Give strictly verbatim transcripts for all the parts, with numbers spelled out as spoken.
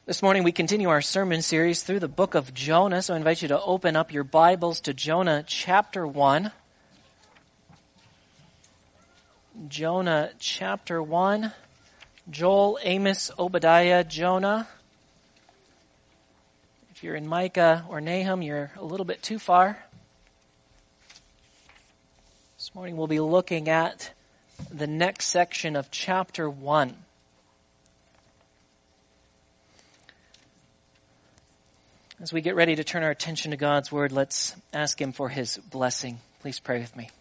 This morning we continue our sermon series through the book of Jonah, so I invite you to open up your Bibles to Jonah chapter one. Jonah chapter one. Joel, Amos, Obadiah, Jonah. If you're in Micah or Nahum, you're a little bit too far. This morning we'll be looking at the next section of chapter one. As we get ready to turn our attention to God's Word, let's ask Him for His blessing. Please pray with me.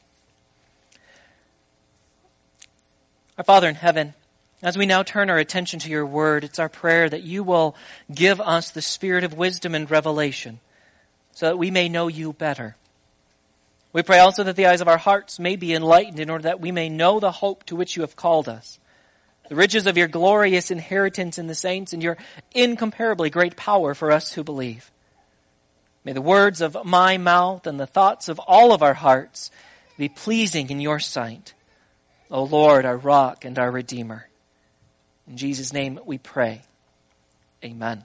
Our Father in heaven, as we now turn our attention to your Word, it's our prayer that you will give us the spirit of wisdom and revelation so that we may know you better. We pray also that the eyes of our hearts may be enlightened in order that we may know the hope to which you have called us, the riches of your glorious inheritance in the saints, and your incomparably great power for us who believe. May the words of my mouth and the thoughts of all of our hearts be pleasing in your sight, O Lord, our rock and our Redeemer. In Jesus' name we pray. Amen.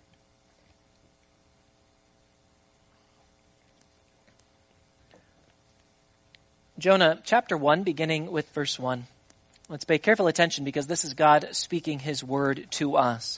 Jonah chapter one, beginning with verse one. Let's pay careful attention because this is God speaking His word to us.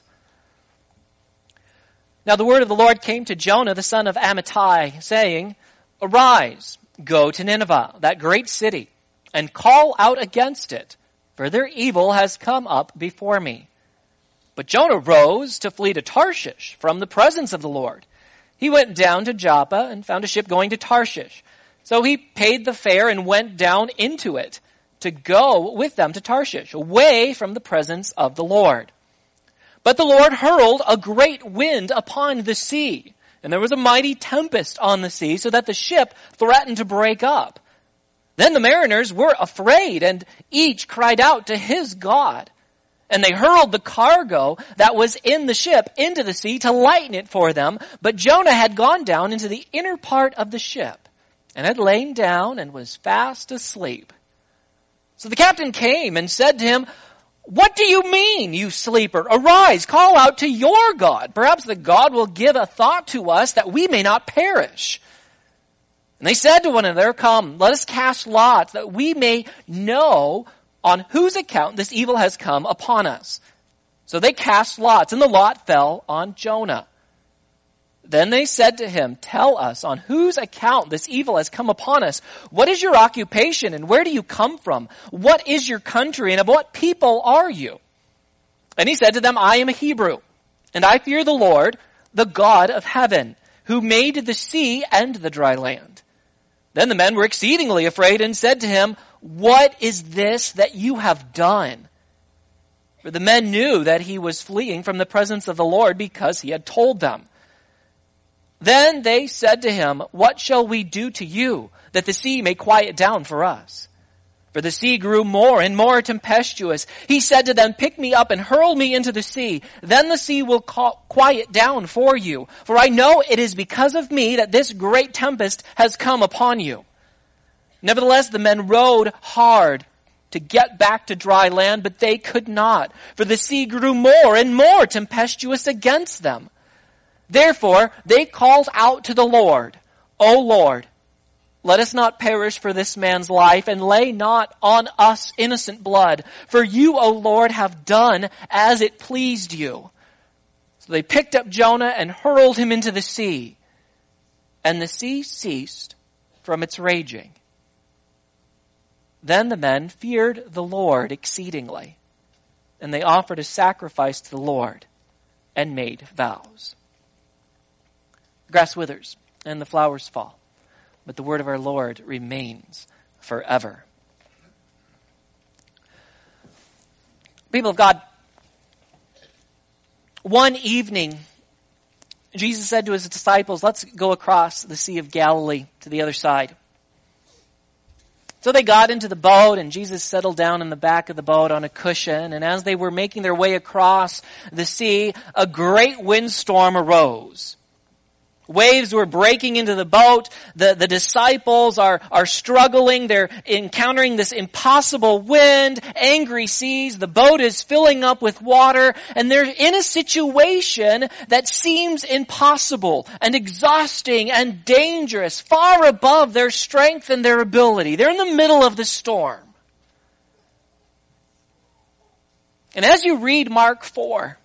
Now the word of the Lord came to Jonah, the son of Amittai, saying, Arise, go to Nineveh, that great city, and call out against it, for their evil has come up before me. But Jonah rose to flee to Tarshish from the presence of the Lord. He went down to Joppa and found a ship going to Tarshish. So he paid the fare and went down into it to go with them to Tarshish, away from the presence of the Lord. But the Lord hurled a great wind upon the sea, and there was a mighty tempest on the sea, so that the ship threatened to break up. Then the mariners were afraid, and each cried out to his God. And they hurled the cargo that was in the ship into the sea to lighten it for them. But Jonah had gone down into the inner part of the ship, and had lain down and was fast asleep. So the captain came and said to him, What do you mean, you sleeper? Arise, call out to your God. Perhaps the God will give a thought to us that we may not perish. And they said to one another, Come, let us cast lots that we may know on whose account this evil has come upon us. So they cast lots, and the lot fell on Jonah. Then they said to him, Tell us on whose account this evil has come upon us. What is your occupation, and where do you come from? What is your country, and of what people are you? And he said to them, I am a Hebrew, and I fear the Lord, the God of heaven, who made the sea and the dry land. Then the men were exceedingly afraid and said to him, What is this that you have done? For the men knew that he was fleeing from the presence of the Lord because he had told them. Then they said to him, What shall we do to you, that the sea may quiet down for us? For the sea grew more and more tempestuous. He said to them, Pick me up and hurl me into the sea. Then the sea will quiet down for you. For I know it is because of me that this great tempest has come upon you. Nevertheless, the men rowed hard to get back to dry land, but they could not. For the sea grew more and more tempestuous against them. Therefore, they called out to the Lord, O Lord, let us not perish for this man's life, and lay not on us innocent blood. For you, O Lord, have done as it pleased you. So they picked up Jonah and hurled him into the sea. And the sea ceased from its raging. Then the men feared the Lord exceedingly, and they offered a sacrifice to the Lord and made vows. The grass withers and the flowers fall, but the word of our Lord remains forever. People of God, one evening, Jesus said to his disciples, Let's go across the Sea of Galilee to the other side. So they got into the boat, and Jesus settled down in the back of the boat on a cushion. And as they were making their way across the sea, a great windstorm arose. Waves were breaking into the boat. The, the disciples are, are struggling. They're encountering this impossible wind, angry seas. The boat is filling up with water, and they're in a situation that seems impossible and exhausting and dangerous, far above their strength and their ability. They're in the middle of the storm. And as you read Mark four,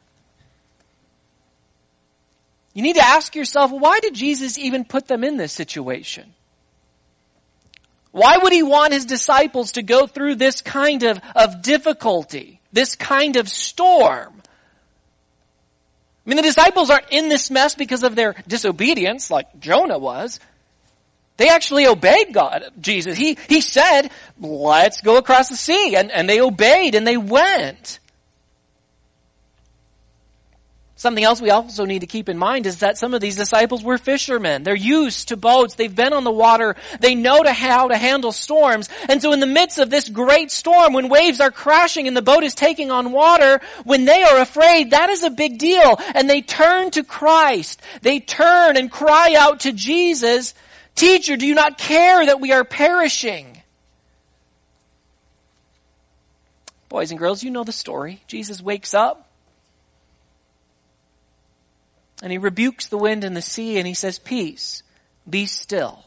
you need to ask yourself, why did Jesus even put them in this situation? Why would he want his disciples to go through this kind of, of difficulty, this kind of storm? I mean, the disciples aren't in this mess because of their disobedience, like Jonah was. They actually obeyed God, Jesus. He, he said, let's go across the sea. And, and they obeyed and they went. Something else we also need to keep in mind is that some of these disciples were fishermen. They're used to boats. They've been on the water. They know to how to handle storms. And so in the midst of this great storm, when waves are crashing and the boat is taking on water, when they are afraid, that is a big deal. And they turn to Christ. They turn and cry out to Jesus, "Teacher, do you not care that we are perishing?" Boys and girls, you know the story. Jesus wakes up. And he rebukes the wind and the sea, and he says, "Peace, be still."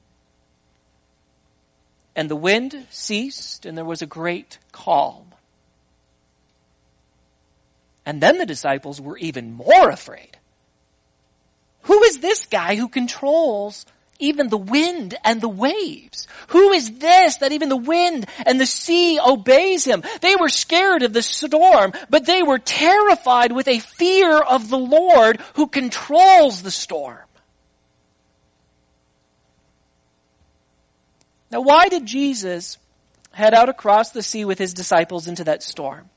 And the wind ceased, and there was a great calm. And then the disciples were even more afraid. Who is this guy who controls even the wind and the waves? Who is this that even the wind and the sea obeys him? They were scared of the storm, but they were terrified with a fear of the Lord who controls the storm. Now, why did Jesus head out across the sea with his disciples into that storm?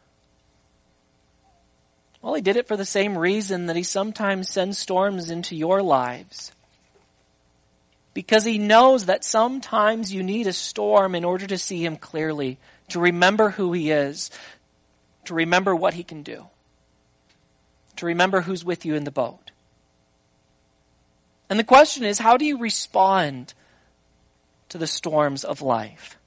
Well, he did it for the same reason that he sometimes sends storms into your lives. Because he knows that sometimes you need a storm in order to see him clearly, to remember who he is, to remember what he can do, to remember who's with you in the boat. And the question is, how do you respond to the storms of life?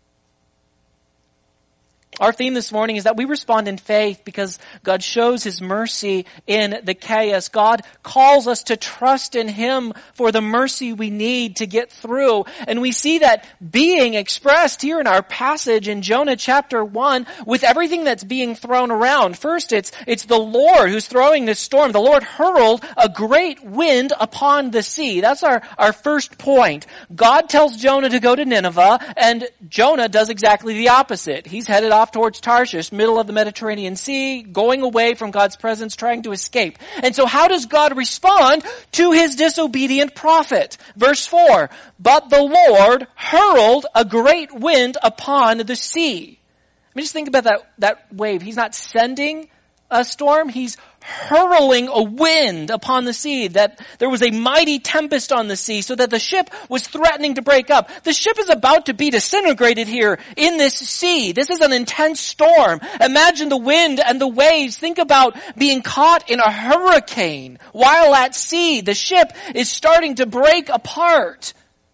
Our theme this morning is that we respond in faith because God shows his mercy in the chaos. God calls us to trust in him for the mercy we need to get through. And we see that being expressed here in our passage in Jonah chapter one with everything that's being thrown around. First, it's, it's the Lord who's throwing this storm. The Lord hurled a great wind upon the sea. That's our, our first point. God tells Jonah to go to Nineveh, and Jonah does exactly the opposite. He's headed off towards Tarshish, middle of the Mediterranean Sea, going away from God's presence, trying to escape. And so how does God respond to his disobedient prophet? Verse four, "But the Lord hurled a great wind upon the sea." I mean, just think about that, that wave. He's not sending a storm, he's hurling a wind upon the sea, that there was a mighty tempest on the sea so that the ship was threatening to break up. The ship is about to be disintegrated here in this sea. This is an intense storm. Imagine the wind and the waves. Think about being caught in a hurricane while at sea. The ship is starting to break apart.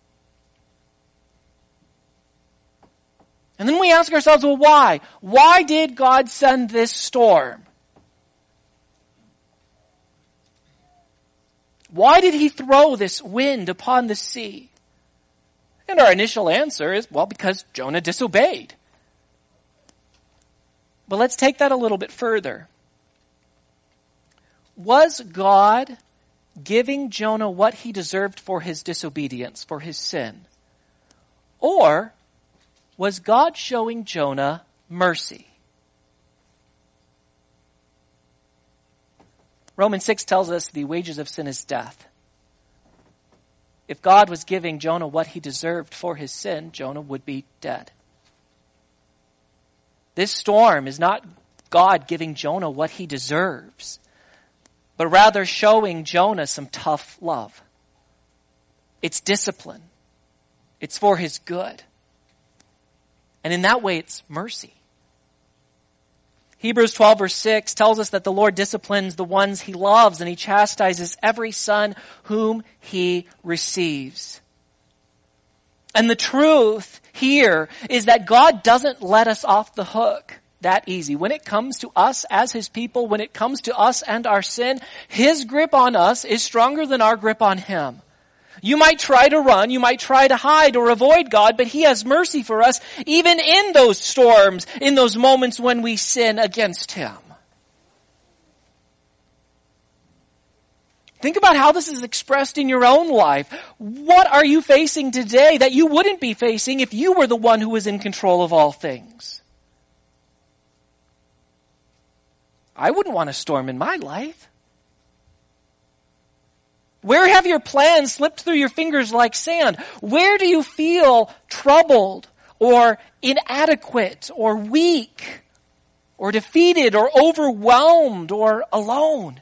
And then we ask ourselves, well, why? Why did God send this storm? Why did he throw this wind upon the sea? And our initial answer is, well, because Jonah disobeyed. But let's take that a little bit further. Was God giving Jonah what he deserved for his disobedience, for his sin? Or was God showing Jonah mercy? Romans six tells us the wages of sin is death. If God was giving Jonah what he deserved for his sin, Jonah would be dead. This storm is not God giving Jonah what he deserves, but rather showing Jonah some tough love. It's discipline. It's for his good. And in that way, it's mercy. Hebrews twelve verse six tells us that the Lord disciplines the ones he loves, and he chastises every son whom he receives. And the truth here is that God doesn't let us off the hook that easy. When it comes to us as his people, when it comes to us and our sin, his grip on us is stronger than our grip on him. You might try to run, you might try to hide or avoid God, but he has mercy for us even in those storms, in those moments when we sin against him. Think about how this is expressed in your own life. What are you facing today that you wouldn't be facing if you were the one who was in control of all things? I wouldn't want a storm in my life. Where have your plans slipped through your fingers like sand? Where do you feel troubled or inadequate or weak or defeated or overwhelmed or alone?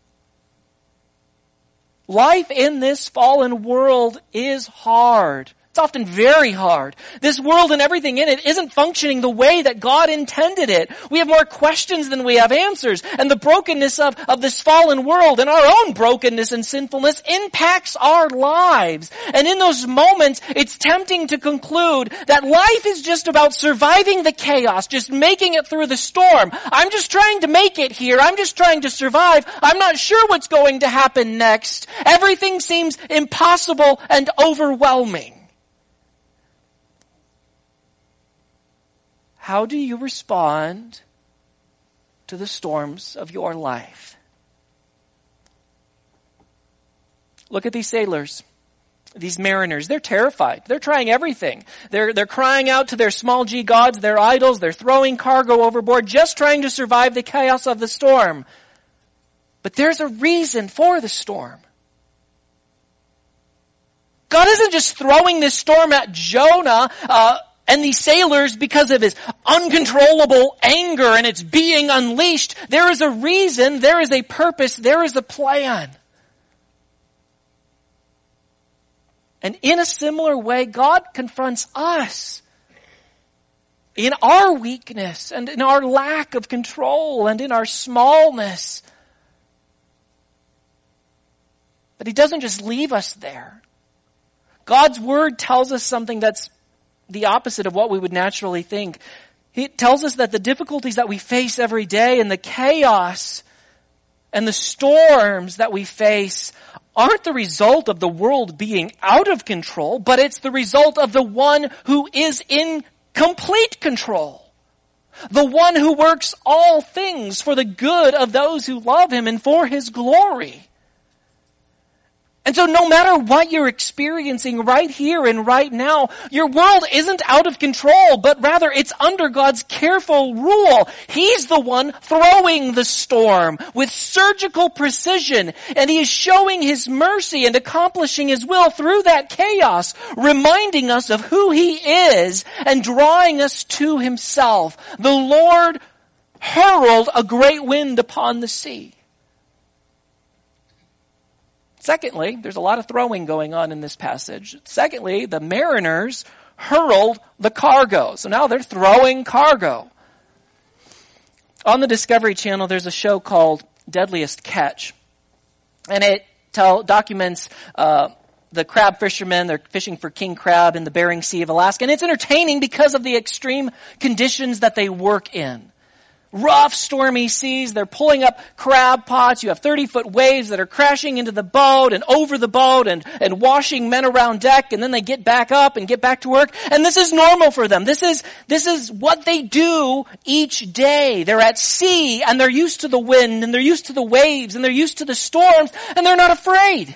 Life in this fallen world is hard. It's often very hard. This world and everything in it isn't functioning the way that God intended it. We have more questions than we have answers. And the brokenness of, of this fallen world and our own brokenness and sinfulness impacts our lives. And in those moments, it's tempting to conclude that life is just about surviving the chaos, just making it through the storm. I'm just trying to make it here. I'm just trying to survive. I'm not sure what's going to happen next. Everything seems impossible and overwhelming. How do you respond to the storms of your life? Look at these sailors, these mariners. They're terrified. They're trying everything. They're, they're crying out to their small g gods, their idols. They're throwing cargo overboard, just trying to survive the chaos of the storm. But there's a reason for the storm. God isn't just throwing this storm at Jonah, uh, and these sailors because of his uncontrollable anger and it's being unleashed. There is a reason, there is a purpose, there is a plan. And in a similar way, God confronts us in our weakness and in our lack of control and in our smallness. But he doesn't just leave us there. God's word tells us something that's the opposite of what we would naturally think. It tells us that the difficulties that we face every day and the chaos and the storms that we face aren't the result of the world being out of control, but it's the result of the one who is in complete control. The one who works all things for the good of those who love him and for his glory. And so no matter what you're experiencing right here and right now, your world isn't out of control, but rather it's under God's careful rule. He's the one throwing the storm with surgical precision, and he is showing his mercy and accomplishing his will through that chaos, reminding us of who he is and drawing us to himself. The Lord hurled a great wind upon the sea. Secondly, there's a lot of throwing going on in this passage. Secondly, the mariners hurled the cargo. So now they're throwing cargo. On the Discovery Channel, there's a show called Deadliest Catch. And it tell, documents uh, the crab fishermen. They're fishing for king crab in the Bering Sea of Alaska. And it's entertaining because of the extreme conditions that they work in. Rough, stormy seas. They're pulling up crab pots. You have thirty-foot waves that are crashing into the boat and over the boat and, and washing men around deck. And then they get back up and get back to work. And this is normal for them. This is, this is what they do each day. They're at sea and they're used to the wind and they're used to the waves and they're used to the storms and they're not afraid.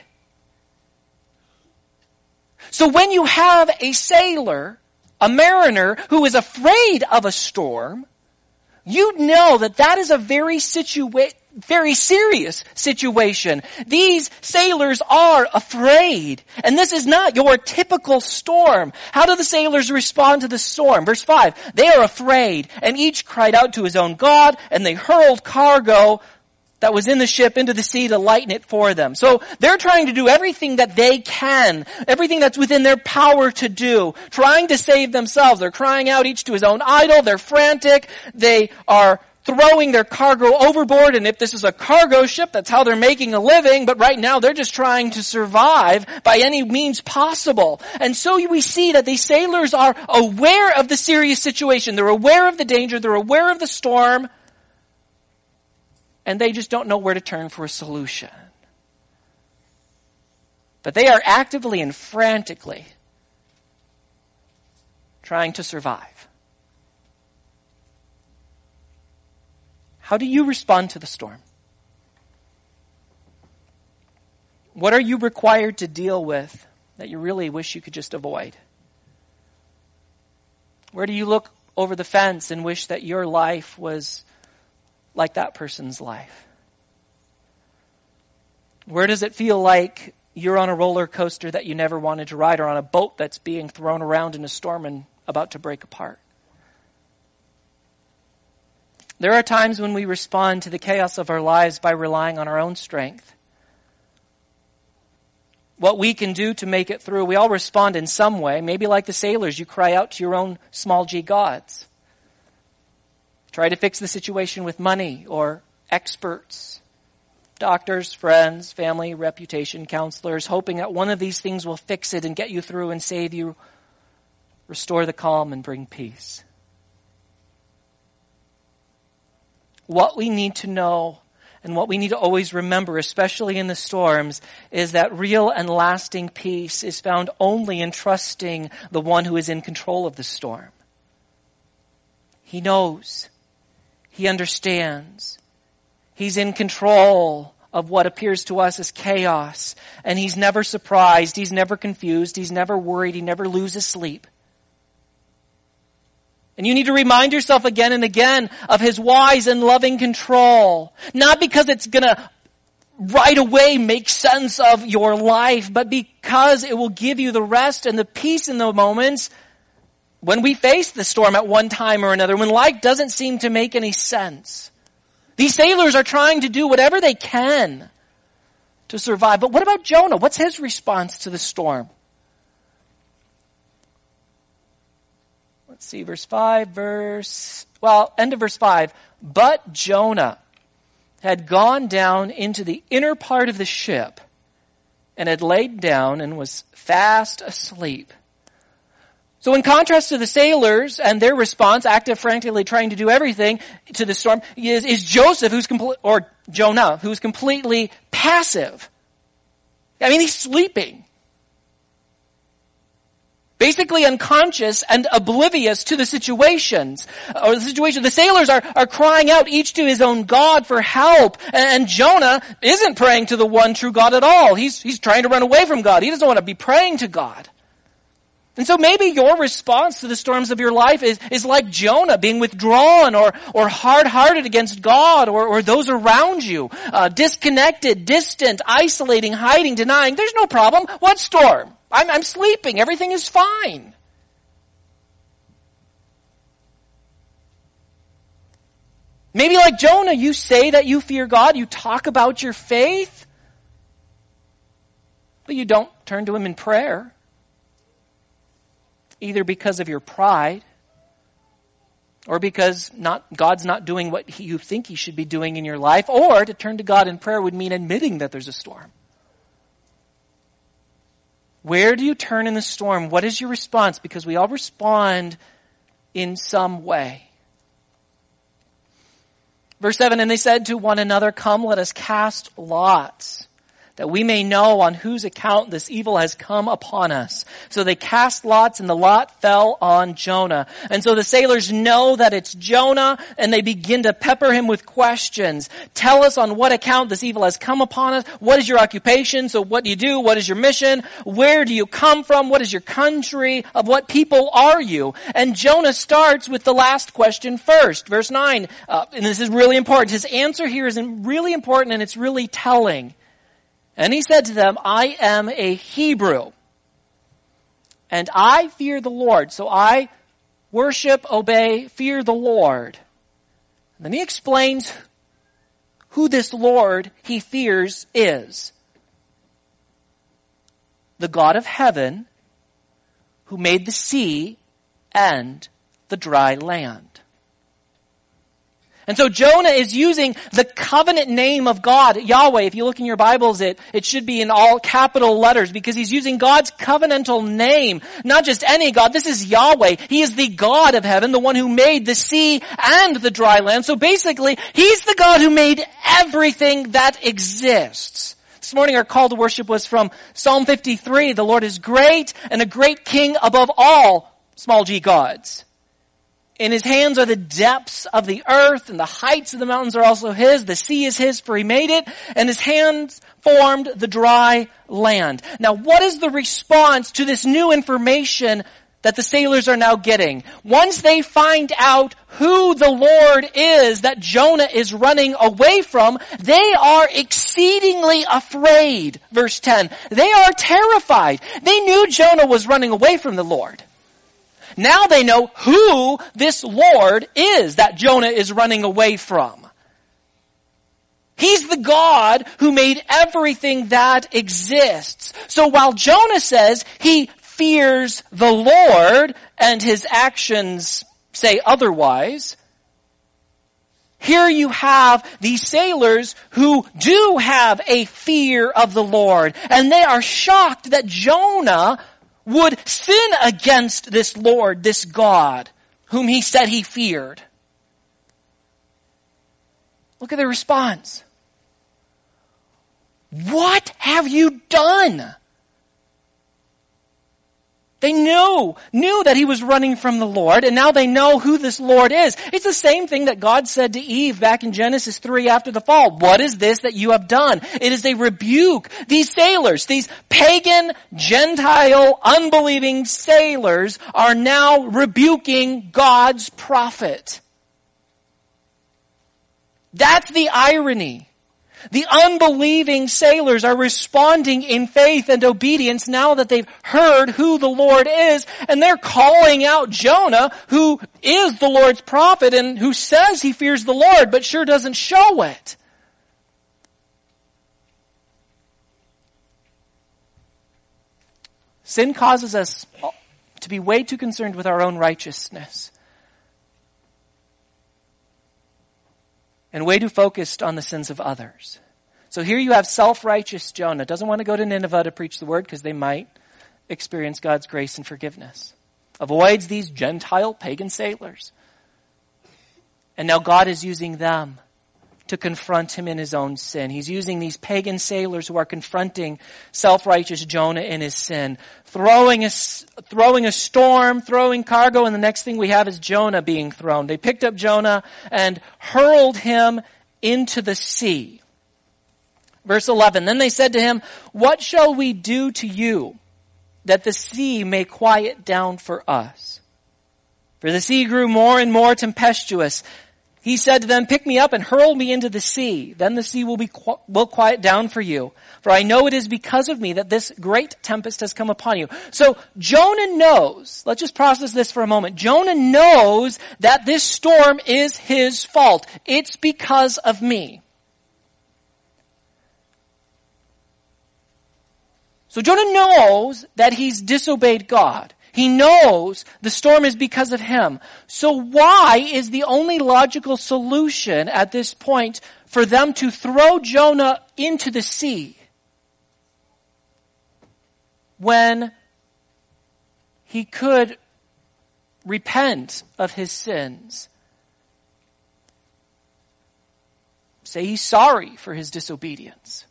So when you have a sailor, a mariner who is afraid of a storm, you know that that is a very situa- very serious situation. These sailors are afraid. And this is not your typical storm. How do the sailors respond to the storm? Verse five, they are afraid, and each cried out to his own God, and they hurled cargo that was in the ship into the sea to lighten it for them. So they're trying to do everything that they can, everything that's within their power to do, trying to save themselves. They're crying out each to his own idol. They're frantic. They are throwing their cargo overboard, and if this is a cargo ship, that's how they're making a living, but right now they're just trying to survive by any means possible. And so we see that these sailors are aware of the serious situation. They're aware of the danger. They're aware of the storm. And they just don't know where to turn for a solution. But they are actively and frantically trying to survive. How do you respond to the storm? What are you required to deal with that you really wish you could just avoid? Where do you look over the fence and wish that your life was like that person's life? Where does it feel like you're on a roller coaster that you never wanted to ride, or on a boat that's being thrown around in a storm and about to break apart? There are times when we respond to the chaos of our lives by relying on our own strength. What we can do to make it through, we all respond in some way. Maybe like the sailors, you cry out to your own small g gods. Try to fix the situation with money or experts, doctors, friends, family, reputation, counselors, hoping that one of these things will fix it and get you through and save you, restore the calm and bring peace. What we need to know and what we need to always remember, especially in the storms, is that real and lasting peace is found only in trusting the one who is in control of the storm. He knows. He understands. He's in control of what appears to us as chaos. And he's never surprised. He's never confused. He's never worried. He never loses sleep. And you need to remind yourself again and again of his wise and loving control. Not because it's going to right away make sense of your life, but because it will give you the rest and the peace in the moments when we face the storm at one time or another, when life doesn't seem to make any sense. These sailors are trying to do whatever they can to survive. But what about Jonah? What's his response to the storm? Let's see, verse five, verse, well, end of verse five. But Jonah had gone down into the inner part of the ship and had laid down and was fast asleep. So in contrast to the sailors and their response, active, frantically trying to do everything to the storm, is, is Joseph, who's complete, or Jonah, who's completely passive. I mean, he's sleeping. Basically unconscious and oblivious to the situations, or the situation. The sailors are, are crying out, each to his own God, for help. And, and Jonah isn't praying to the one true God at all. He's, he's trying to run away from God. He doesn't want to be praying to God. And so maybe your response to the storms of your life is, is like Jonah, being withdrawn or, or hard-hearted against God or, or those around you, uh, disconnected, distant, isolating, hiding, denying. There's no problem. What storm? I'm, I'm sleeping. Everything is fine. Maybe like Jonah, you say that you fear God, you talk about your faith, but you don't turn to him in prayer. Either because of your pride or because not God's not doing what he, you think he should be doing in your life, or to turn to God in prayer would mean admitting that there's a storm. Where do you turn in the storm? What is your response? Because we all respond in some way. Verse seven, and they said to one another, come, let us cast lots, that we may know on whose account this evil has come upon us. So they cast lots, and the lot fell on Jonah. And so the sailors know that it's Jonah, and they begin to pepper him with questions. Tell us on what account this evil has come upon us. What is your occupation? So what do you do? What is your mission? Where do you come from? What is your country? Of what people are you? And Jonah starts with the last question first. Verse nine, uh, and this is really important. His answer here is really important, and it's really telling. And he said to them, I am a Hebrew, and I fear the Lord. So I worship, obey, fear the Lord. And then he explains who this Lord he fears is. The God of heaven, who made the sea and the dry land. And so Jonah is using the covenant name of God, Yahweh. If you look in your Bibles, it, it should be in all capital letters because he's using God's covenantal name. Not just any God. This is Yahweh. He is the God of heaven, the one who made the sea and the dry land. So basically, he's the God who made everything that exists. This morning our call to worship was from Psalm fifty-three. The Lord is great and a great king above all small g gods. In his hands are the depths of the earth, and the heights of the mountains are also his. The sea is his, for he made it, and his hands formed the dry land. Now, what is the response to this new information that the sailors are now getting? Once they find out who the Lord is that Jonah is running away from, they are exceedingly afraid. Verse ten. They are terrified. They knew Jonah was running away from the Lord. Now they know who this Lord is that Jonah is running away from. He's the God who made everything that exists. So while Jonah says he fears the Lord and his actions say otherwise, here you have these sailors who do have a fear of the Lord, and they are shocked that Jonah would sin against this Lord, this God, whom he said he feared. Look at their response. What have you done? They knew, knew that he was running from the Lord, and now they know who this Lord is. It's the same thing that God said to Eve back in Genesis three after the fall. What is this that you have done? It is a rebuke. These sailors, these pagan, Gentile, unbelieving sailors are now rebuking God's prophet. That's the irony. The unbelieving sailors are responding in faith and obedience now that they've heard who the Lord is, and they're calling out Jonah, who is the Lord's prophet and who says he fears the Lord, but sure doesn't show it. Sin causes us to be way too concerned with our own righteousness and way too focused on the sins of others. So here you have self-righteous Jonah. Doesn't want to go to Nineveh to preach the word because they might experience God's grace and forgiveness. Avoids these Gentile pagan sailors. And now God is using them to confront him in his own sin. He's using these pagan sailors who are confronting self-righteous Jonah in his sin. Throwing a, throwing a storm, throwing cargo, and the next thing we have is Jonah being thrown. They picked up Jonah and hurled him into the sea. Verse eleven, then they said to him, what shall we do to you that the sea may quiet down for us? For the sea grew more and more tempestuous. He said to them, pick me up and hurl me into the sea. Then the sea will be will quiet down for you. For I know it is because of me that this great tempest has come upon you. So Jonah knows, let's just process this for a moment. Jonah knows that this storm is his fault. It's because of me. So Jonah knows that he's disobeyed God. He knows the storm is because of him. So why is the only logical solution at this point for them to throw Jonah into the sea when he could repent of his sins? Say he's sorry for his disobedience.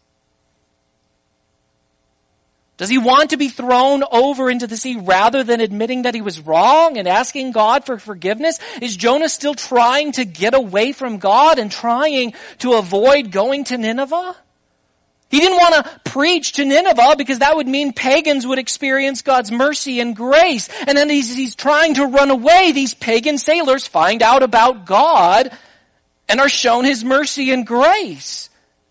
Does he want to be thrown over into the sea rather than admitting that he was wrong and asking God for forgiveness? Is Jonah still trying to get away from God and trying to avoid going to Nineveh? He didn't want to preach to Nineveh because that would mean pagans would experience God's mercy and grace. And then he's, he's trying to run away. These pagan sailors find out about God and are shown his mercy and grace.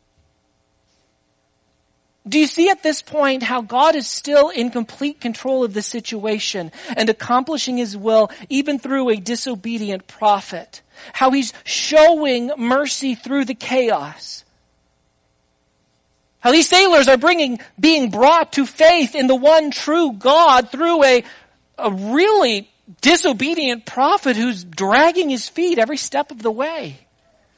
Do you see at this point how God is still in complete control of the situation and accomplishing his will even through a disobedient prophet? How he's showing mercy through the chaos. How these sailors are bringing, being brought to faith in the one true God through a, a really disobedient prophet who's dragging his feet every step of the way.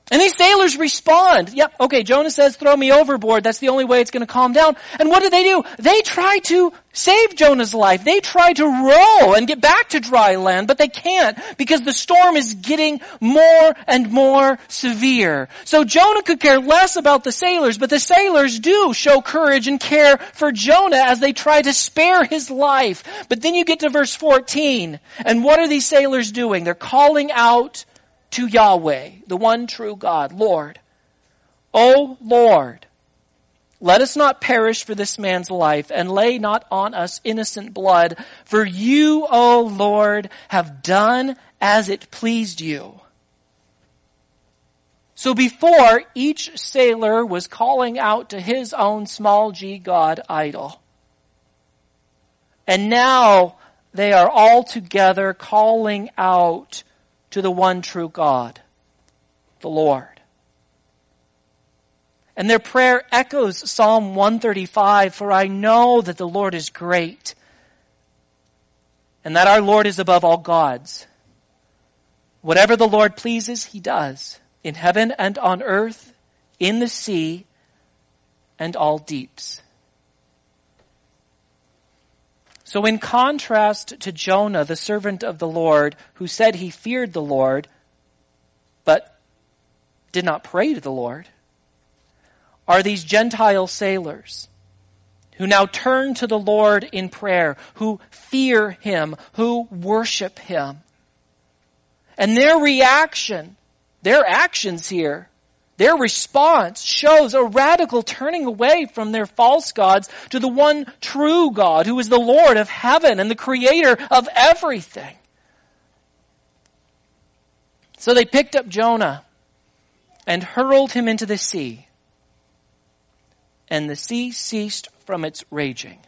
And these sailors respond. Yep, okay, Jonah says, throw me overboard. That's the only way it's going to calm down. And what do they do? They try to save Jonah's life. They try to row and get back to dry land, but they can't because the storm is getting more and more severe. So Jonah could care less about the sailors, but the sailors do show courage and care for Jonah as they try to spare his life. But then you get to verse fourteen, and what are these sailors doing? They're calling out to Yahweh, the one true God. Lord, O Lord, let us not perish for this man's life, and lay not on us innocent blood, for you, O Lord, have done as it pleased you. So before, each sailor was calling out to his own small g god idol. And now they are all together calling out to the one true God, the Lord. And their prayer echoes Psalm one thirty-five, for I know that the Lord is great, and that our Lord is above all gods. Whatever the Lord pleases, he does, in heaven and on earth, in the sea, and all deeps. So in contrast to Jonah, the servant of the Lord, who said he feared the Lord, but did not pray to the Lord, are these Gentile sailors who now turn to the Lord in prayer, who fear him, who worship him. And their reaction, their actions here, their response shows a radical turning away from their false gods to the one true God who is the Lord of heaven and the creator of everything. So they picked up Jonah and hurled him into the sea, and the sea ceased from its raging.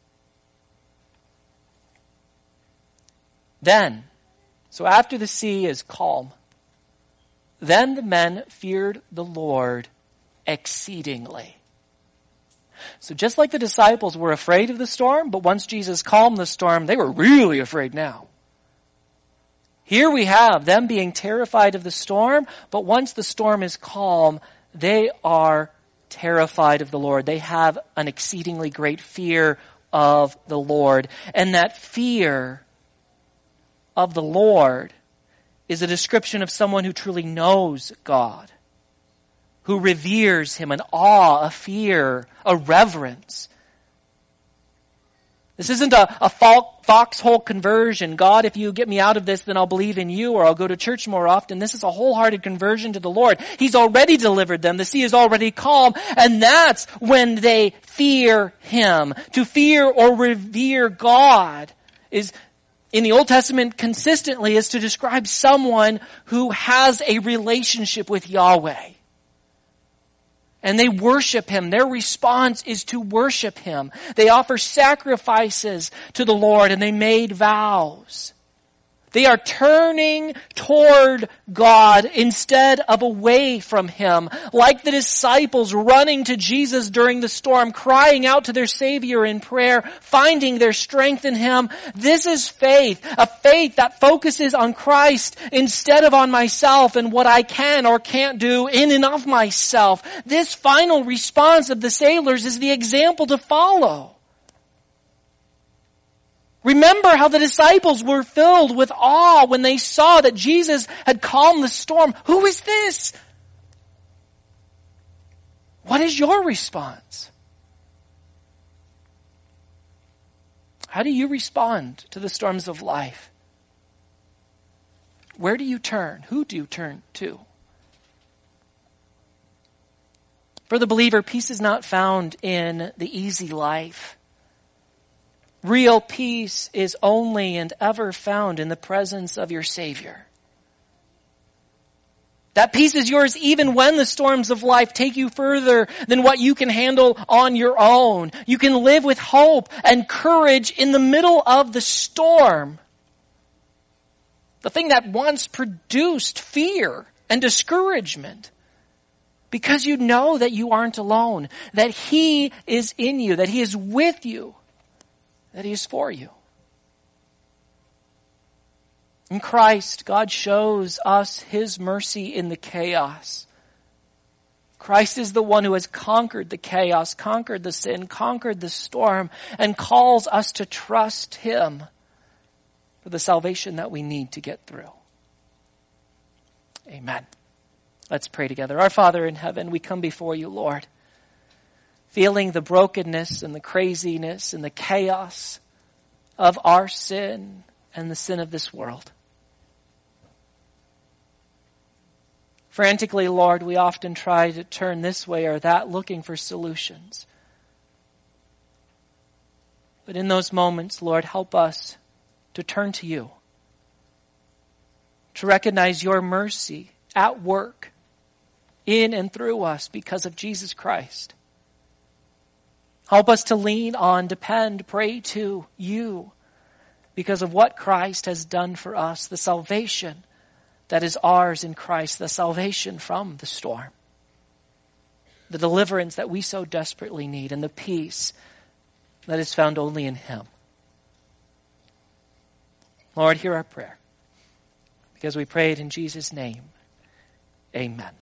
Then, so after the sea is calm, then the men feared the Lord exceedingly. So just like the disciples were afraid of the storm, but once Jesus calmed the storm, they were really afraid now. Here we have them being terrified of the storm, but once the storm is calm, they are terrified of the Lord. They have an exceedingly great fear of the Lord. And that fear of the Lord is a description of someone who truly knows God, who reveres him, an awe, a fear, a reverence. This isn't a, a foxhole conversion. God, if you get me out of this, then I'll believe in you or I'll go to church more often. This is a wholehearted conversion to the Lord. He's already delivered them. The sea is already calm. And that's when they fear him. To fear or revere God is, in the Old Testament, consistently is to describe someone who has a relationship with Yahweh. And they worship him. Their response is to worship him. They offer sacrifices to the Lord and they made vows. They are turning toward God instead of away from him. Like the disciples running to Jesus during the storm, crying out to their Savior in prayer, finding their strength in him. This is faith, a faith that focuses on Christ instead of on myself and what I can or can't do in and of myself. This final response of the sailors is the example to follow. Remember how the disciples were filled with awe when they saw that Jesus had calmed the storm. Who is this? What is your response? How do you respond to the storms of life? Where do you turn? Who do you turn to? For the believer, peace is not found in the easy life. Real peace is only and ever found in the presence of your Savior. That peace is yours even when the storms of life take you further than what you can handle on your own. You can live with hope and courage in the middle of the storm. The thing that once produced fear and discouragement. Because you know that you aren't alone, that He is in you, that He is with you, that He is for you. In Christ, God shows us His mercy in the chaos. Christ is the one who has conquered the chaos, conquered the sin, conquered the storm, and calls us to trust him for the salvation that we need to get through. Amen. Let's pray together. Our Father in heaven, we come before you, Lord, feeling the brokenness and the craziness and the chaos of our sin and the sin of this world. Frantically, Lord, we often try to turn this way or that, looking for solutions. But in those moments, Lord, help us to turn to you, to recognize your mercy at work in and through us because of Jesus Christ. Help us to lean on, depend, pray to you because of what Christ has done for us, the salvation that is ours in Christ, the salvation from the storm, the deliverance that we so desperately need, and the peace that is found only in him. Lord, hear our prayer, because we pray it in Jesus' name. Amen.